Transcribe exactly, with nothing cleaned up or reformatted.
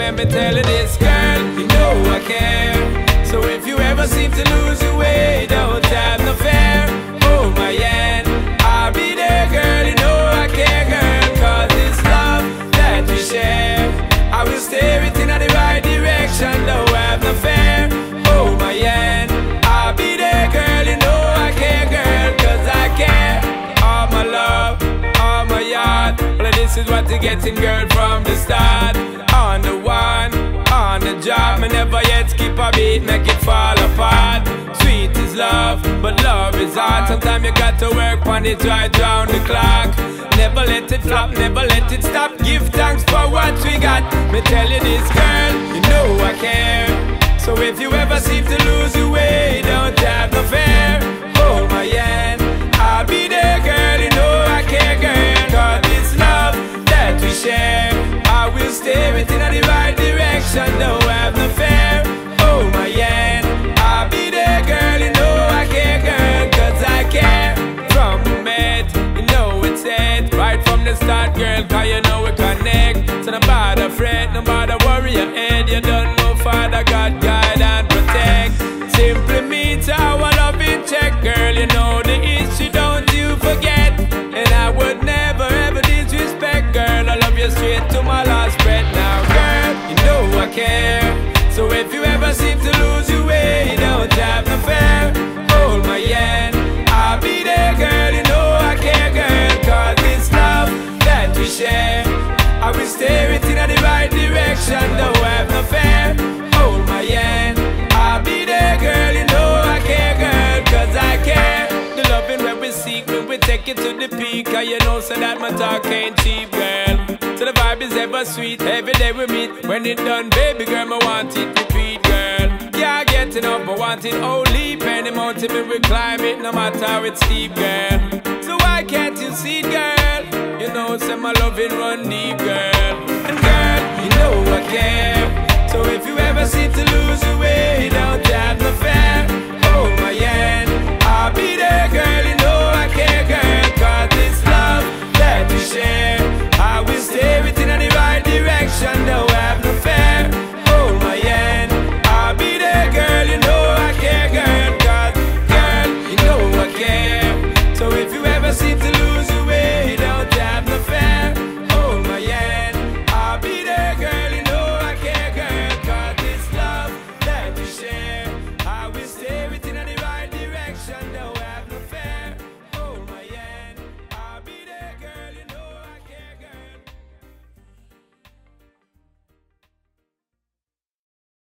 Let me tell you this, girl, you know I care. So if you ever seem to lose your way, don't have no fear. Hold my hand, I'll be there, girl, you know I care, girl. Cause it's love that we share. I will steer it in the right direction, don't have no fear. Hold my hand, I'll be there, girl, you know I care, girl. Cause I care, all my love, all my heart. Well, this is what you're getting, girl, from the start. On the one, on the job, me never yet skip a beat, make it fall apart. Sweet is love, but love is hard. Sometimes you got to work on it right round the clock. Never let it flop, never let it stop. Give thanks for what we got. Me tell you this, girl, you know I care. So if you ever seem to lose your way, don't have no fear. Hold my hand, I'll be there, girl, you know I care, girl. Cause it's love that we share. I will steer it in the right direction, don't have no fear. Hold my hand, I'll be there, girl, you know I care, girl. Cause I care. From the met, you know it's it. Right from the start, girl, cause you know we connect. So no bother fret, no bother worry your head. You don't know Father God, guide and protect. Simply meet our love in check, girl, you know the issue, don't you forget. And I would never ever disrespect, girl, I love you straight to my last breath. Now, girl, you know I care. So if you ever seem to lose your way, don't have no fear. Hold my hand, I'll be there, girl, you know I care, girl. Cause it's love that we share. I will steer it in the right direction, don't have no fear. Hold my hand, I'll be there, girl, you know I care, girl. Cause I care. The loving where we seek, when we take it to the peak. Cause you know so that my talk ain't cheap, girl. So the vibe is ever sweet, every day we meet. When it done, baby girl, I want it repeat, girl. Can't get enough, I want it only. Any mountain we will climb it, no matter how it's steep, girl. So why can't you see it, girl? You know, say my loving run deep, girl. And girl, you know I care. So if you ever seem to lose your way, don't have no fear.